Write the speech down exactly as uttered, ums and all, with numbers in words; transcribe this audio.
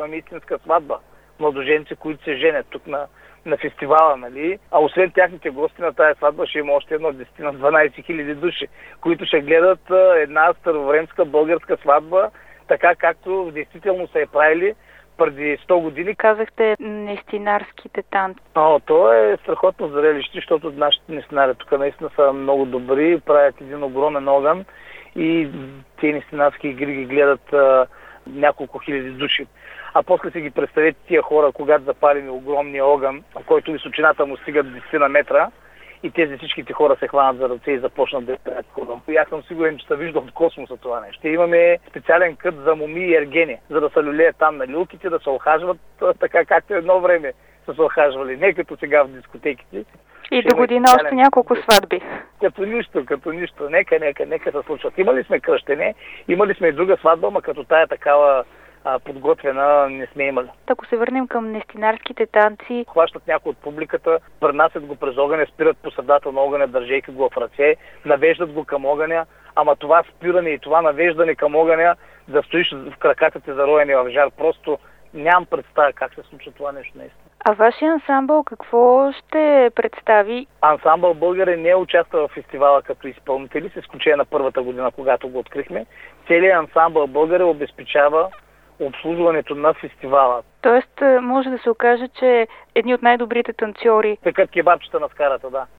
имаме истинска сватба. Младоженци, които се женят тук на, на фестивала, нали? А освен тяхните гости на тая сватба ще има още едно десет на дванайсет хиляди души, които ще гледат една старовремска българска сватба, така както действително са е правили преди сто години. Казахте нестинарските танци. О, то е страхотно зрелище, защото нашите нестинари тук наистина са много добри, правят един огромен огън и тези нестинарски игри ги гледат а, няколко хиляди души. А после си ги представете тия хора, когато запалим огромния огън, който височината му стига до десет на метра, и тези всичките хора се хванат за ръце и започнат да играят хором. И аз съм сигурен, че се вижда от космоса това нещо. Ще имаме специален кът за моми и ергени, за да се люлеят там на люлките, да се охажват така, както едно време са се охажвали. Не като сега в дискотеките. И до година специален... още няколко сватби. Като нищо, като нищо. Нека, нека, нека се случват. Имали сме кръщене, имали сме и друга сватба, ма като тая такава а, подготвена не сме имали. Ако се върнем към нестинарските танци... Хващат някой от публиката, пренасят го през огъня, спират по средата на огъня, държейки го в ръце, навеждат го към огъня, ама това спиране и това навеждане към огъня, да стоиш в краката ти зароени в жар, просто нямам представа как се случва това нещо наистина. А вашия ансамбъл какво ще представи? Ансамбъл Българи не участва в фестивала като изпълнители, с изключение на първата година, когато го открихме. Целият ансамбъл Българи обезпечава обслужването на фестивала. Тоест може да се окаже, че едни от най-добрите танцори... Пекат кебабчета на скарата, да.